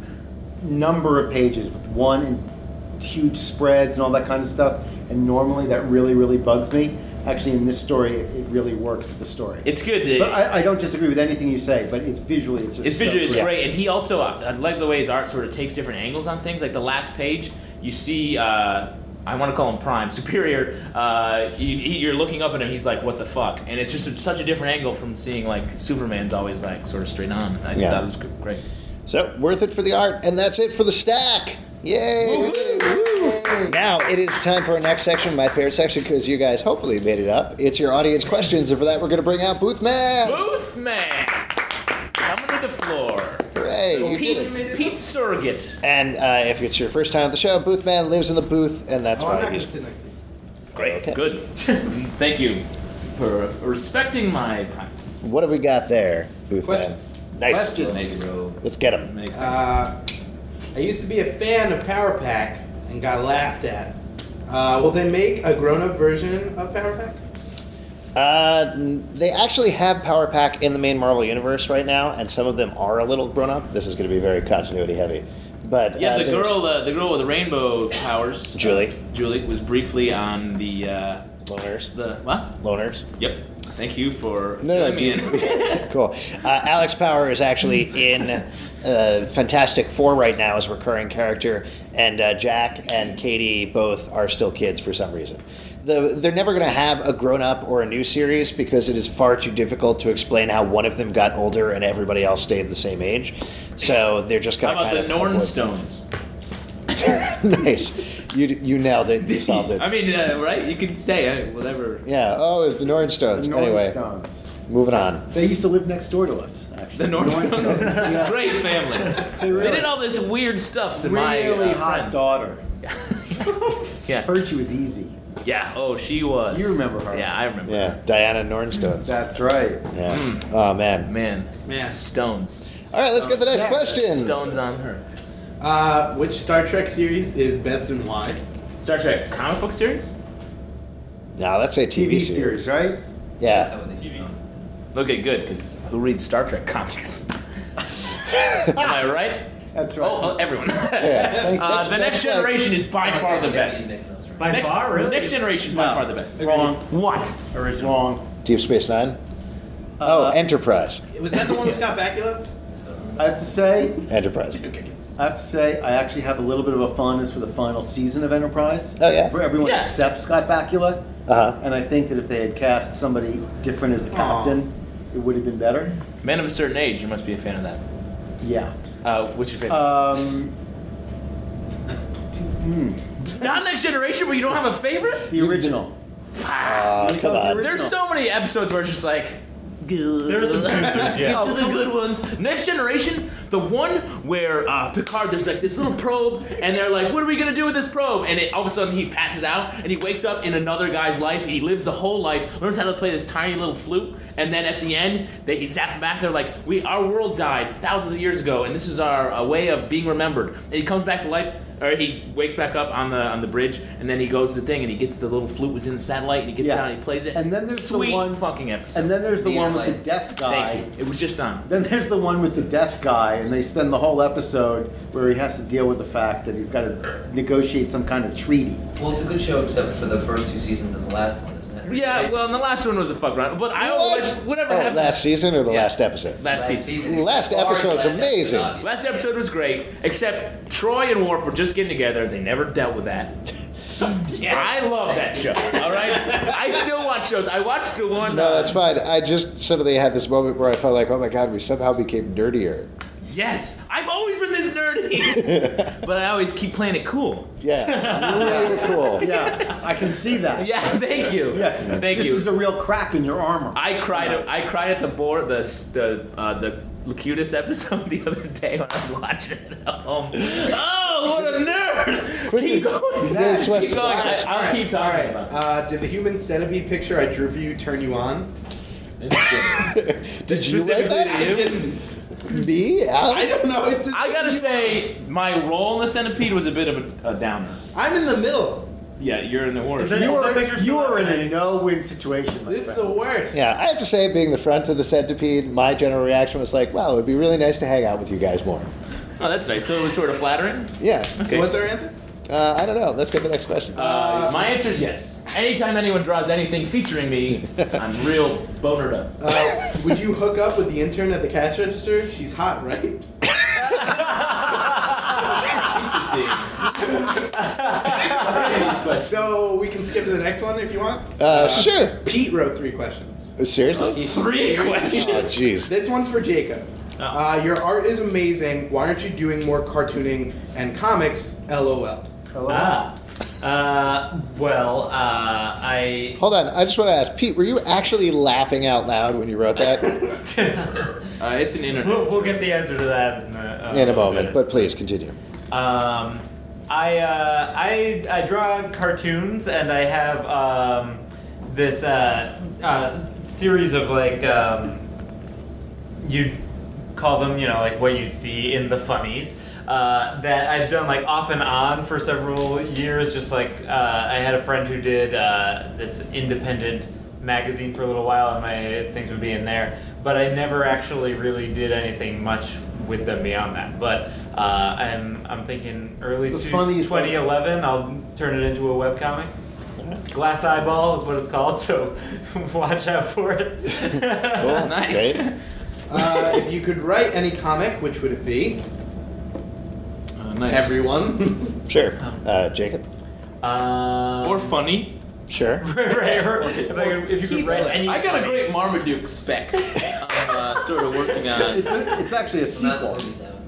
number of pages with one and huge spreads and all that kind of stuff. And normally that really really bugs me. Actually, in this story, it, it really works with the story. It's good. To, But I, I don't disagree with anything you say. But it's visually, it's just It's so visually, it's great. great, and he also I like the way his art sort of takes different angles on things. Like the last page, you see, uh, I want to call him Prime Superior. Uh, he, he, you're looking up at him, he's like, "What the fuck?" And it's just a, such a different angle from seeing like Superman's always like sort of straight on. I Yeah. thought it was good- great. So, worth it for the art, and that's it for the stack. Yay! Woo! Now it is time for our next section, my favorite section, because you guys hopefully made it up. It's your audience questions, and for that, we're going to bring out Booth Man. Booth Man coming to the floor. Hooray! You did Pete's, it. Pete's surrogate. And uh, if it's your first time at the show, Booth Man lives in the booth, and that's Oh, I'm why not going he's. to sit next to you. Great. Okay. Good. Thank you for respecting my privacy. What have we got there, Booth Questions. Man? Nice. Questions. Nice, bro. Let's get him. Makes sense. Uh, I used to be a fan of Power Pack and got laughed at. Uh, will they make a grown-up version of Power Pack? Uh, n- they actually have Power Pack in the main Marvel universe right now, and some of them are a little grown up. This is going to be very continuity heavy. But Yeah, uh, the there's- girl, uh, the girl with the rainbow powers, Julie. uh, Julie was briefly on the uh, loners, the what? loners. Yep. Thank you for No, no, filling me in. dude. Cool. Uh, Alex Power is actually in uh, Fantastic Four right now as a recurring character, and uh, Jack and Katie both are still kids for some reason. The, they're never going to have a grown-up or a new series because it is far too difficult to explain how one of them got older and everybody else stayed the same age. So they're just How going to about kind the of Norn avoid- Stones? Nice. You you nailed it. You solved it. I mean, uh, right? You can say uh, whatever. Yeah. Oh, it's the Nornstones. The Anyway, Nornstones. moving on. They used to live next door to us, actually. The Nornstones. yeah. Great family. They really- They did all this weird stuff to my Really uh, hot friends. daughter. Yeah. Heard she was easy. Yeah. Oh, she was. You remember her. Yeah, I remember. Yeah, Diana Nornstones. That's right. Yeah. Oh man. Man. Man. Stones. All right, let's get the next Yeah. question. Stones on her. Uh, which Star Trek series is best and why? Star Trek comic book series? Now let's say T T V, V series, right? Yeah. Okay, good, because who reads Star Trek comics? Am I right? That's right. Oh, oh, everyone. Yeah. Thank- Uh, that's- the Next that's like- Generation is by far the best. By Next, far, really? Next Generation by No. far the best. Wrong. What? Original. Wrong. Deep Space Nine. Oh, Uh, Enterprise. Was that the one with Scott Bakula? I have to say, Enterprise. I have to say, I actually have a little bit of a fondness for the final season of Enterprise. Oh, yeah? For everyone Yeah. except Scott Bakula. Uh huh. And I think that if they had cast somebody different as the captain, it would have been better. Man of a Certain Age, you must be a fan of that. Yeah. Uh, what's your favorite? Um, hmm, Not Next Generation, but you don't have a favorite? the original. Ah, Oh, come on. There's so many episodes where it's just like. There's some snoozers, yeah. Get to the good ones. Next Generation, the one where uh, Picard, there's like this little probe, and they're like, "What are we gonna do with this probe?" And it, all of a sudden, he passes out, and he wakes up in another guy's life. He lives the whole life, learns how to play this tiny little flute, and then at the end, they he zaps him back. They're like, "We, our world died thousands of years ago, and this is our a way of being remembered." And he comes back to life. Or he wakes back up on the on the bridge, and then he goes to the thing, and he gets the little flute was in the satellite, and he gets Yeah. down and he plays it. And then there's the sweet one- fucking episode. And then there's the The one with the airline. deaf guy. Thank you. It was just on. Then there's the one with the deaf guy, and they spend the whole episode where he has to deal with the fact that he's got to negotiate some kind of treaty. Well, it's a good show except for the first two seasons and the last one, isn't it? Yeah, well, and the last one was a fuck run, but I always whatever Oh, happened. last season or the Yeah. last episode? last, Last season. season. Last except for episode's last episode, amazing. obviously. Last episode was great, except Troy and Worf were just getting together. They never dealt with that. Yeah, I love that show. All right, I still watch shows. I watched the one. No, uh, that's fine. I just suddenly had this moment where I felt like, oh my god, we somehow became nerdier. Yes, I've always been this nerdy, but I always keep playing it cool. Yeah, really cool. Yeah, I can see that. Yeah, thank you. Yeah, thank this you. is a real crack in your armor. I cried. At, I cried at the board the the uh, the Locutus episode the other day when I was watching it at home. Oh, what a nerd! Keep going. Yeah, it's what- Keep going. I, I'll Alright, keep talking alright. about it. Uh, did the human centipede picture I drew for you turn you on? Did you write Specifically that? to you? didn't. Me? Al? I don't know. It's. I gotta say, my role in the centipede was a bit of a, a downer. I'm in the middle. Yeah, you're in the worst. Is that- you Is were, picture you still were in up? a no-win situation. my It's friend. the worst. Yeah, I have to say, being the front of the centipede, my general reaction was like, wow, it would be really nice to hang out with you guys more. Oh, that's nice. So it was sort of flattering. Yeah. So what's our answer? Uh, I don't know. Let's get the next question. Uh, my answer is yes. Anytime anyone draws anything featuring me, I'm real bonered up. Uh, would you hook up with the intern at the cash register? She's hot, right? Interesting. So we can skip to the next one if you want. Uh, sure. Pete wrote three questions. Seriously? Three Oh, questions. jeez. This one's for Jacob. Uh, your art is amazing. Why aren't you doing more cartooning and comics? LOL. Ah. Uh, well, uh, I. Hold on. I just want to ask, Pete, were you actually laughing out loud when you wrote that? Uh, it's an internet. We'll, we'll get the answer to that in a, In a moment, but please continue. Um, I, uh, I I draw cartoons and I have um, this uh, uh, series of like um, you'd call them, you know, like what you see in the funnies. Uh, that I've done like off and on for several years. Just like uh, I had a friend who did uh, this independent magazine for a little while, and my things would be in there. But I never actually really did anything much with them beyond that. But uh, I'm I'm thinking early The to funniest twenty eleven, I'll turn it into a webcomic. Glass Eyeball is what it's called, so watch out for it. Cool. Nice. Great. Uh, if you could write any comic, which would it be? Uh, nice. Everyone. Sure. Uh, Jacob? Um, Or funny. Sure. right, or if, I could, if you could write any. I got a funny- great Marmaduke spec. I'm uh, sort of working on. It's, a, it's actually a Well, now the sequel. movie's out,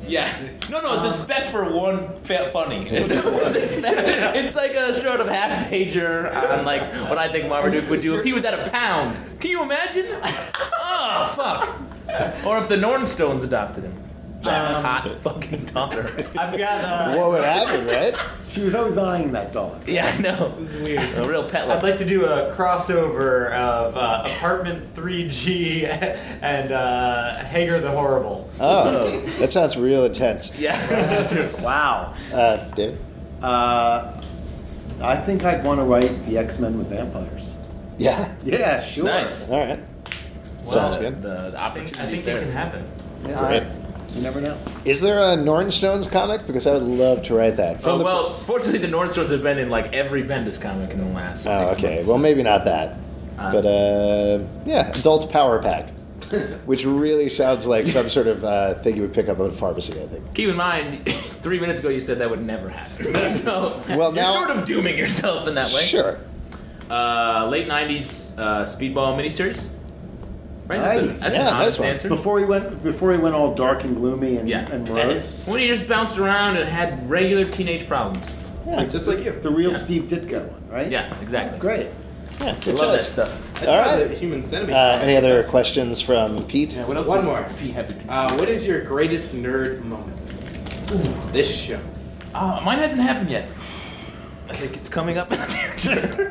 Yeah. No, no, it's a spec for one fa- funny. It's, a, it's, a spec. It's like a sort of half pager on like what I think Marmaduke would do if he was at a pound. Can you imagine? Oh, fuck. Or if the Nornstones adopted him. That Um, hot fucking daughter. I've got. Uh, What would happen, right? She was always eyeing that dog. Yeah, I know. this is weird. A real pet I'd lover. like to do a crossover of uh, Apartment three G and uh, Hager the Horrible. Oh, that sounds real intense. Yeah, that's true. Wow. Uh, David? Uh, I think I'd want to write the X-Men with vampires. Yeah. Yeah, sure. Nice. All right. Sounds good. The, the I think, I opportunities think it there. can happen. Yeah, Great. I- you never know. Is there a Nornstones comic? Because I would love to write that. Oh, the- well, fortunately, the Nornstones have been in like every Bendis comic in the last Oh, six okay. months. Well, maybe not that. Uh, But, uh, yeah, Adult Power Pack. Which really sounds like some sort of uh, thing you would pick up at a pharmacy, I think. Keep in mind, three minutes ago you said that would never happen. So Well, you're now- sort of dooming yourself in that way. Sure. Uh, late nineties uh, Speedball miniseries. Right? That's, Nice. a, that's Yeah, an honest nice one. answer. Before he went, before he went all dark and gloomy and, Yeah. and morose. When he just bounced around and had regular teenage problems. Yeah, Just like you. The real Yeah. Steve Ditko one, right? Yeah, exactly. Great. yeah I good love that choice. stuff. I All tried right. the Human Centipede. Uh, any other Yes. questions from Pete? Yeah, what else One is more. P have to- Uh, what is your greatest nerd moment? This show. Oh, mine hasn't happened yet. I think it's coming up in the future.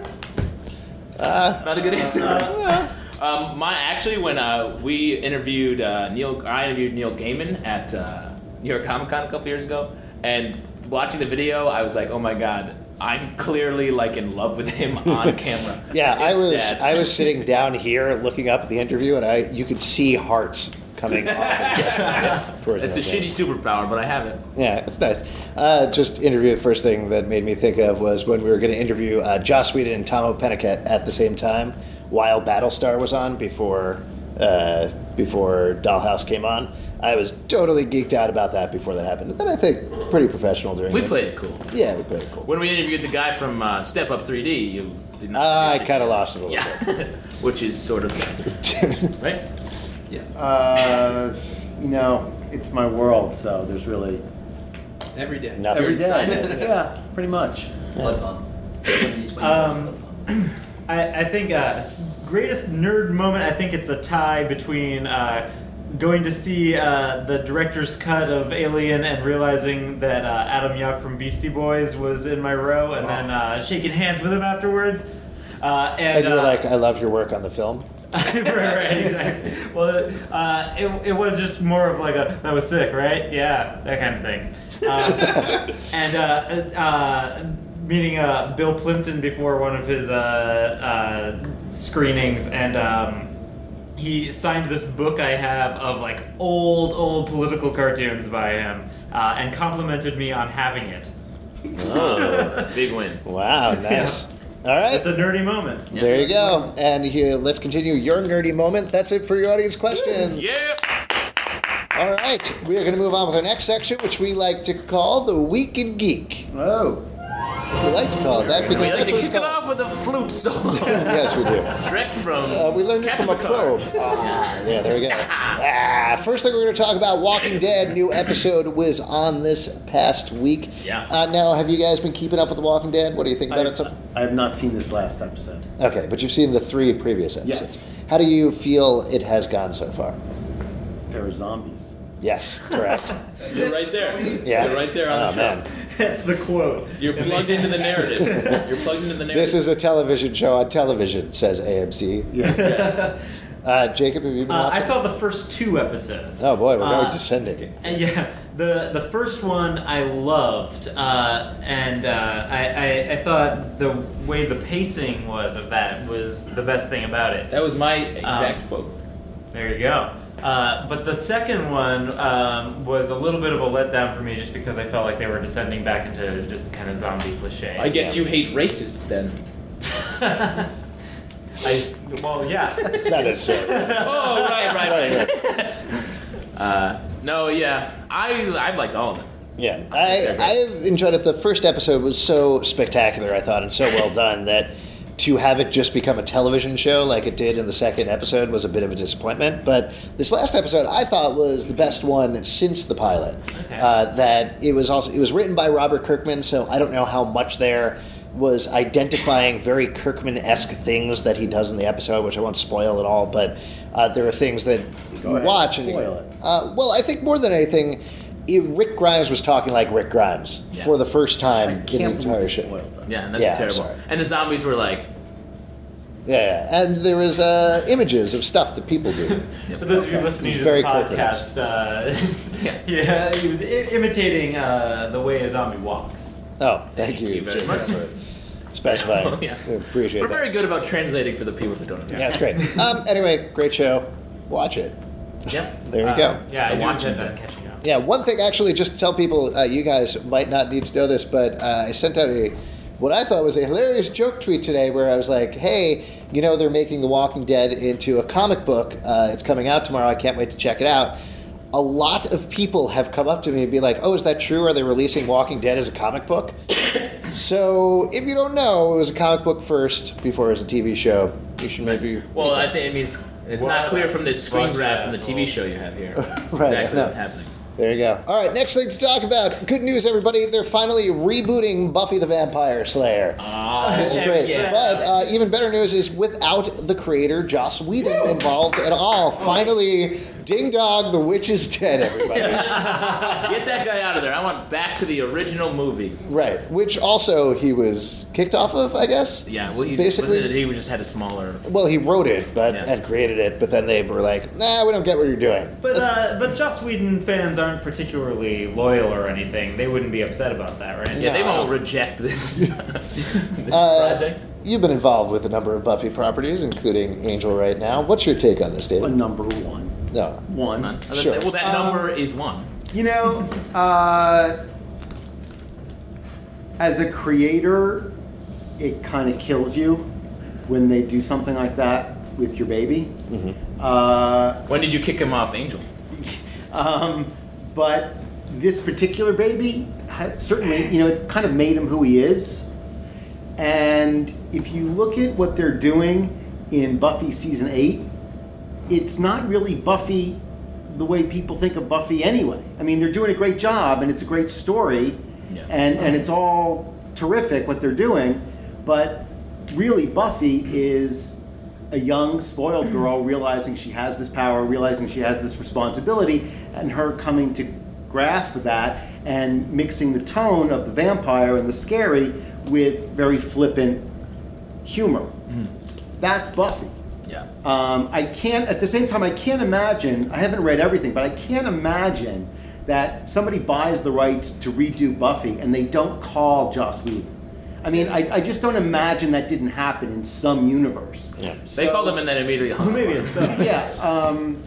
Uh, Not a good answer. Um, my actually, when uh, we interviewed uh, Neil, I interviewed Neil Gaiman at uh, New York Comic Con a couple years ago, and watching the video, I was like, "Oh my god, I'm clearly like in love with him on camera." yeah, I It's was sad. I was sitting down here looking up at the interview, and I you could see hearts coming off of just towards It's a Neil shitty Gaiman. superpower, but I have it. Yeah, it's nice. Uh, just interview. The first thing that made me think of was when we were going to interview uh, Joss Whedon and Tom O'Pennicott at the same time, while Battlestar was on before uh, before Dollhouse came on. I was totally geeked out about that before that happened. And then I think pretty professional during. We it. played it cool. Yeah, we played it cool. When we interviewed the guy from uh, Step Up three D, you did not. Uh, I introduce it kind to of him. lost it a little Yeah, which is sort of right. Yes. Uh, you know, it's my world, so there's really Every day. Nothing. every inside day. it. Yeah, pretty much. Blood Pond. Somebody's waiting Um, for Blood Pond. I, I think uh, greatest nerd moment. I think it's a tie between uh, going to see uh, the director's cut of Alien and realizing that uh, Adam Yauch from Beastie Boys was in my row, and then uh, shaking hands with him afterwards. Uh, and And you were uh, like, I love your work on the film. right, right, exactly. Well, uh, it, it was just more of like a that was sick, right? Yeah, that kind of thing. Um, and uh, uh, meeting uh, Bill Plimpton before one of his uh, uh, screenings, and um, he signed this book I have of like old, old political cartoons by him, uh, and complimented me on having it. Oh, big win. Wow, nice. All right. It's a nerdy moment. There you go. And here, let's continue your nerdy moment. That's it for your audience questions. Yeah. All right. We are going to move on with our next section, which we like to call the Week in Geek. Oh. We like to call it that because We like that's to what kick it's it called. off with a flute solo. Yes, we do. Direct from. Uh, we learned it Captain from a Picard. probe. Ah, yeah, there we go. Ah, first thing we're going to talk about, Walking Dead. New episode was on this past week. Yeah. Uh, now, have you guys been keeping up with The Walking Dead? What do you think about I, it? So- I have not seen this last episode. Okay, but you've seen the three previous episodes. Yes. How do you feel it has gone so far? There are zombies. Yes, correct. You're right there. Yeah. You're right there on Oh, the show. man. That's the quote. You're plugged into the narrative. You're plugged into the narrative. This is a television show on television, says A M C. Yeah. Uh, Jacob, have you been Uh, watching? I saw the first two episodes. Oh boy, we're going Uh, descending. And yeah, the the first one I loved, uh, and uh, I, I I thought the way the pacing was of that was the best thing about it. That was my exact Um, quote. There you go. Uh, but the second one um, was a little bit of a letdown for me, just because I felt like they were descending back into just kind of zombie cliches. I guess you hate racists then. I well, yeah. It's not necessary. Oh, right, right, Right, right. right. Uh, no, yeah, I I liked all of them. Yeah, I, I enjoyed it. The first episode was so spectacular, I thought, and so well done that to have it just become a television show like it did in the second episode was a bit of a disappointment. But this last episode I thought was the best one since the pilot. Okay. Uh, that it was also it was written by Robert Kirkman, so I don't know how much there was identifying very Kirkman-esque things that he does in the episode, which I won't spoil at all. But uh, there are things that Go you ahead, watch and you spoil go, it. Uh, well, I think more than anything, it, Rick Grimes was talking like Rick Grimes Yeah. for the first time I in the can't entire believe you show. spoiled that. Yeah, and that's Yeah, I'm terrible. sorry. And the zombies were like, Yeah, yeah, and there was uh, images of stuff that people do. For those of you listening He's to very the podcast, uh, Yeah. yeah, he was I- imitating uh, the way a zombie walks. Oh, thank, Thank you, you very Jim, much. for specifying. yeah. I appreciate We're that. very good about translating for the people that don't understand. Yeah, it's great. Um, anyway, great show. Watch it. Yep. There you Uh, go. Yeah, I I'm do watching intend on that. catching up. Yeah, one thing actually, just to tell people, uh, you guys might not need to know this, but uh, I sent out a what I thought was a hilarious joke tweet today where I was like, hey, you know, they're making The Walking Dead into a comic book. Uh, it's coming out tomorrow. I can't wait to check it out. A lot of people have come up to me and be like, oh, is that true? Are they releasing Walking Dead as a comic book? So, if you don't know, it was a comic book first before it was a T V show. You should maybe... Well, I think, I mean, it's, it's Well, not clear from this screen grab from the T V assholes. show you have here Right, exactly no. what's happening. There you go. All right, next thing to talk about. Good news, everybody. They're finally rebooting Buffy the Vampire Slayer. Oh, This is great. yeah. But uh, even better news is without the creator, Joss Whedon, involved at all. Finally, ding dong, the witch is dead, everybody. Get that guy out of there. I want back to the original movie. Right. Which also he was kicked off of, I guess? Yeah, well, he, Basically- wasn't it, he was just had a smaller. Well, he wrote it but Yeah. and created it, but then they were like, nah, we don't get what you're doing. But uh, but Joss Whedon fans aren't particularly loyal or anything. They wouldn't be upset about that, right? Yeah, they No. won't reject this, this Uh, project. You've been involved with a number of Buffy properties, including Angel right now. What's your take on this, A David? number one. No. One. None. Other sure. than- Well, that Um, number is one. You know, uh, as a creator, it kind of kills you when they do something like that with your baby. Uh, When did you kick him off, Angel? um, but this particular baby had certainly, you know, it kind of made him who he is. And if you look at what they're doing in Buffy season eight, it's not really Buffy the way people think of Buffy anyway. I mean, they're doing a great job and it's a great story Yeah. and, and it's all terrific what they're doing, but really Buffy is a young, spoiled girl realizing she has this power, realizing she has this responsibility, and her coming to grasp that and mixing the tone of the vampire and the scary with very flippant humor. That's Buffy. Yeah. Um, I can't, at the same time, I can't imagine, I haven't read everything, but I can't imagine that somebody buys the rights to redo Buffy and they don't call Joss Whedon. I mean, I, I just don't imagine that didn't happen in some universe. Yeah. They So- called him and then immediately hung Well, maybe him. it's so. Yeah, um,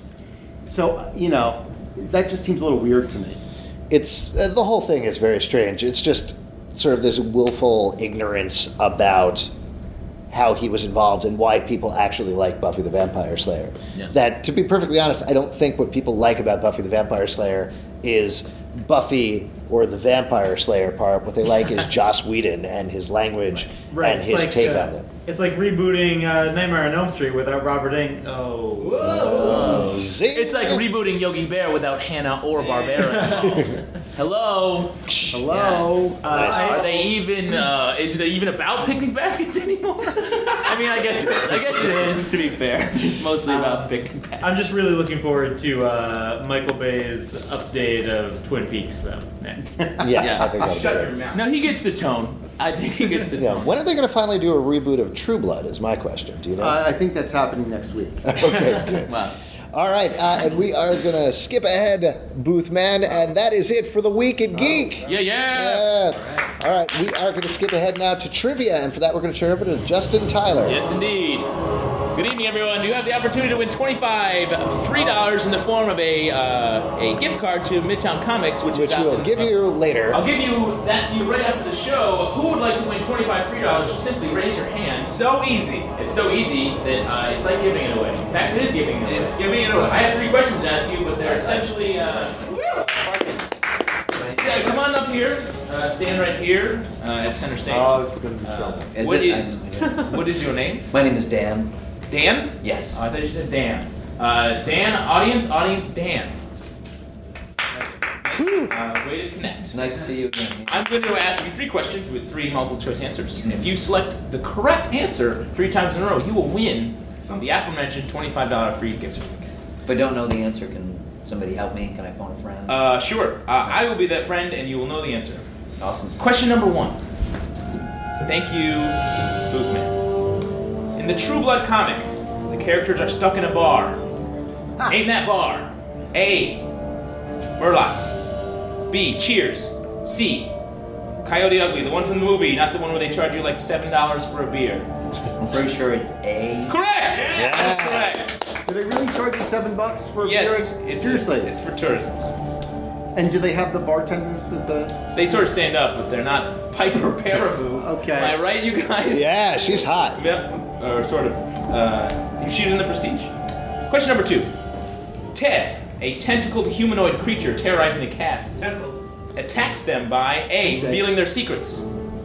so, you know, that just seems a little weird to me. It's uh, the whole thing is very strange. It's just sort of this willful ignorance about how he was involved and why people actually like Buffy the Vampire Slayer. Yeah. That, to be perfectly honest, I don't think what people like about Buffy the Vampire Slayer is Buffy or the Vampire Slayer part. What they like is Joss Whedon and his language Right, and it's his like, take uh, on it. It's like rebooting uh, Nightmare on Elm Street without Robert Englund. Oh. Oh, zing. It's like rebooting Yogi Bear without Hannah or Barbara involved. Hello. Hello? Uh, I- Are they even? Uh, is it even about picnic baskets anymore? I mean, I guess it is. I guess it is. To be fair, it's mostly about picnic baskets. I'm just really looking forward to uh, Michael Bay's update of Twin Peaks, though. Next. Yeah, Yeah. I think that'll Shut be your it. mouth. No, he gets the tone. I think he gets the Yeah. tone. When are they going to finally do a reboot of True Blood? Is my question. Do you know? Uh, I think that's happening next week. Okay, good. Wow. All right, uh, and we are going to skip ahead, Booth Man, and that is it for the Week at Geek. Yeah, yeah. Yeah. All right, we are going to skip ahead now to trivia, and for that, we're going to turn over to Justin Tyler. Yes, indeed. Good evening, everyone. You have the opportunity to win twenty-five free dollars in the form of a uh, a gift card to Midtown Comics, which, Which is we out will in- give you later. I'll give you that to you right after the show. Who would like to win twenty-five free dollars? Just simply raise your hand. So easy. It's so easy that uh, it's like giving it away. In fact, it is giving it away. It's giving it away. I have three questions to ask you, but they're essentially. Uh, yeah, come on up here. Uh, uh, stand right here uh, at center stage. Oh, this is gonna be Uh, trouble. Is what it? is I have no idea. what is your name? My name is Dan. Dan? Yes. Oh, I thought you said Dan. Uh, Dan, audience, audience, Dan. Uh, way to connect. It's nice to see you again. I'm going to ask you three questions with three multiple choice answers. And if you select the correct answer three times in a row, you will win the aforementioned twenty-five dollars free gift certificate. If I don't know the answer, can somebody help me? Can I phone a friend? Uh, sure. Uh, I will be that friend, and you will know the answer. Awesome. Question number one. Thank you, Boothman. In the True Blood comic, the characters are stuck in a bar. Name that bar. A. Merlots. B. Cheers. C. Coyote Ugly, the one from the movie, not the one where they charge you like seven dollars for a beer. I'm pretty sure it's A. Correct! Yeah. That's correct. Do they really charge you seven bucks for a Yes, beer? it's Seriously. it's for tourists. And do they have the bartenders with the? They sort of stand up, but they're not Piper Paraboo. Okay. Am I right, you guys? Yeah, she's hot. Yep. Or sort of. Uh, you shoot in the Prestige. Question number two. Ted, a tentacled humanoid creature terrorizing the cast, attacks them by A. revealing their secrets,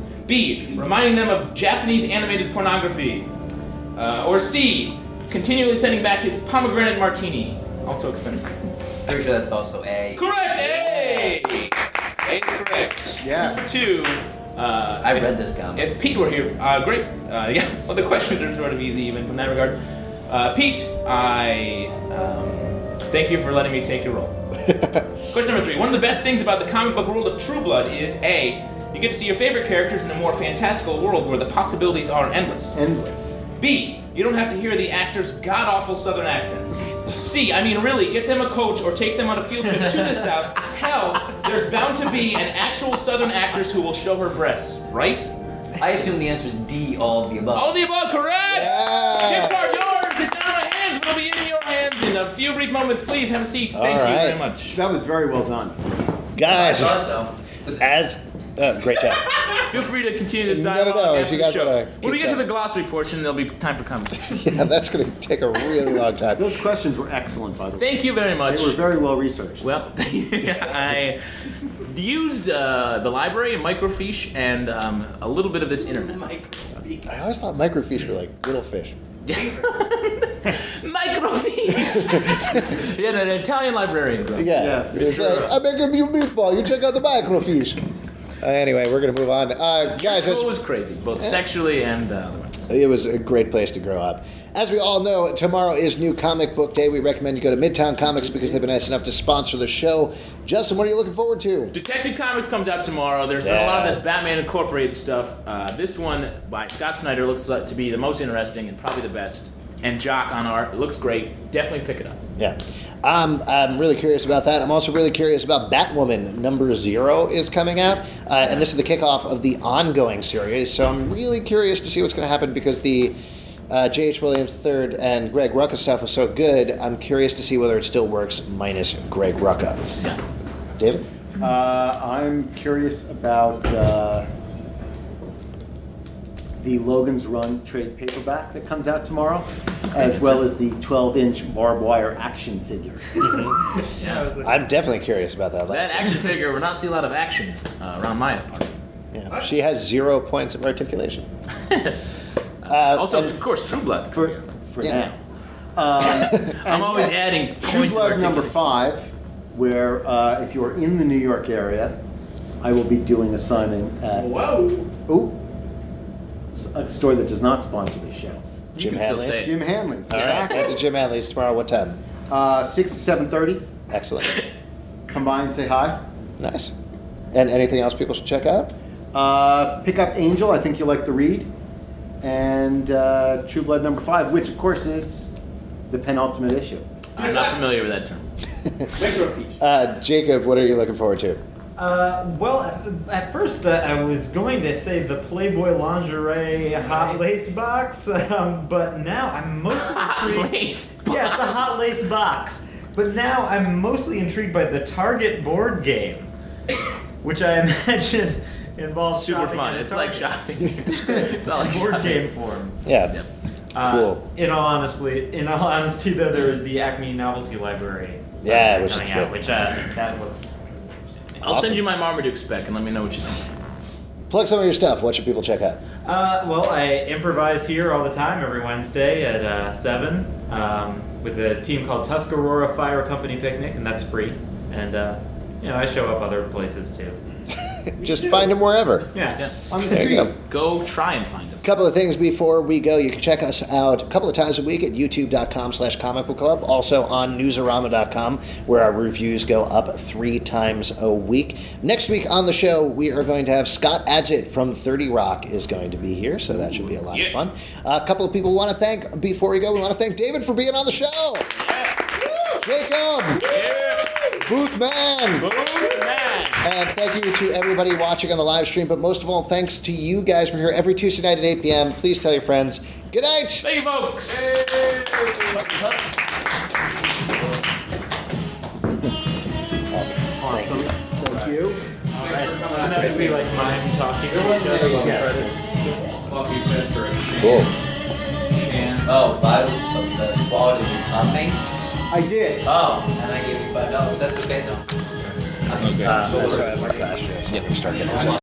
B. reminding them of Japanese animated pornography, uh, or C. continually sending back his pomegranate martini, also expensive. Pretty sure that's also A. Correct! A! A is correct. Yes. Two. Uh, I if- read this comic. If Pete were here, uh, great. Uh, yeah, well, the questions are sort of easy even from that regard. Uh, Pete, I um, thank you for letting me take your role. Question number three. One of the best things about the comic book world of True Blood is A. You get to see your favorite characters in a more fantastical world where the possibilities are endless. Endless. B. You don't have to hear the actors' god-awful southern accents. C. I mean, really, get them a coach or take them on a field trip to the south. Hell, there's bound to be an actual southern actress who will show her breasts, right? I assume the answer is D, all of the above. All of the above, correct! Yeah. Gift card yours! It's not in my hands, but it'll be in your hands in a few brief moments. Please have a seat. Thank All you right. very much. That was very well done. I Guys, thought so. But as uh, great job. Feel free to continue this No, no, dialogue no, if after you the guys show. wanna When we keep get to that- the glossary portion, there'll be time for conversation. Yeah, that's going to take a really long time. Those questions were excellent, by the way. Thank you very much. They were very well researched. Well, I used uh, the library, microfiche, and um, a little bit of this internet. I always thought microfiche were like little fish. Microfiche! Yeah, an Italian librarian. Bro. Yeah. Yes, it's sure. like, I'm making you meatball. You check out the microfiche. Uh, anyway, we're going to move on. Uh, guys, School as- was crazy, both sexually and uh, otherwise. it was a great place to grow up. As we all know, tomorrow is New Comic Book Day. We recommend you go to Midtown Comics because they've been nice enough to sponsor the show. Justin, what are you looking forward to? Detective Comics comes out tomorrow. There's been a lot of Yeah. this Batman Incorporated stuff. Uh, this one by Scott Snyder looks like to be the most interesting and probably the best. And Jock on art. It looks great. Definitely pick it up. Yeah. Um, I'm really curious about that. I'm also really curious about Batwoman number zero is coming out. Uh, and this is the kickoff of the ongoing series. So I'm really curious to see what's going to happen because the uh, J H. Williams the third and Greg Rucka stuff was so good. I'm curious to see whether it still works minus Greg Rucka. Yeah. David? Uh, I'm curious about uh, the Logan's Run trade paperback that comes out tomorrow, as well as the twelve-inch barbed wire action figure. Yeah. I'm definitely curious about that. That action figure will not see a lot of action uh, around my apartment. Yeah. She has zero points of articulation. Uh, Also, and- of course, True Blood. For, for Yeah. now. Um, I'm and always yes, adding True points of Blood number articulation. five, where uh, if you're in the New York area, I will be doing a signing at Whoa! ooh, a store that does not sponsor this show. You Jim can still Hadley's? say it. Jim Hanley's. All right, at the Jim Hadley's tomorrow. What time? Uh, six to seven thirty. Excellent. Come by and say hi. Nice. And anything else people should check out? Uh, pick up Angel. I think you'll like the read, and uh, True Blood number five, which of course is the penultimate issue. I'm not familiar with that term. Uh, Jacob, what are you looking forward to? Uh, well, at, at first uh, I was going to say the Playboy lingerie hot lace box, um, but now I'm mostly intrigued. Lace Yeah, the box. hot lace box. But now I'm mostly intrigued by the Target board game, which I imagine involves Super shopping fun. at a It's like Target. shopping. It's not like board shopping. game form. Yeah. Yep. Uh, Cool. In all honestly, in all honesty, though, there is the Acme Novelty Library. uh, Yeah, which is coming out, good. which uh, that looks. I'll Awesome. send you my Marmaduke spec and let me know what you think. Plug some of your stuff. What should people check out? Uh, well, I improvise here all the time every Wednesday at uh, seven um, with a team called Tuscarora Fire Company Picnic, and that's free. And, uh, you know, I show up other places too. Just find them wherever. Yeah. Yeah. On the There street. you go. Go try and find them. Couple of things before we go. You can check us out a couple of times a week at youtube.com slash comic book club. Also on newsarama dot com, where our reviews go up three times a week. Next week on the show, we are going to have Scott Adsit from thirty Rock is going to be here, so that should be a lot Yeah. of fun. Uh, a couple of people we want to thank before we go. We want to thank David for being on the show. Jacob. Booth Man. Boom, man. And thank you to everybody watching on the live stream, but most of all, thanks to you guys. We're here every Tuesday night at eight p.m. Please tell your friends. Good night! Thank you, folks. Awesome. Thank you. So now do we like mind talking to each other while the credits? Cool. Oh, five was the quality of your company? I did. Oh, and I gave you five dollars. That's okay though. Uh, that's, uh, my gosh, yes. Yep, start getting this out.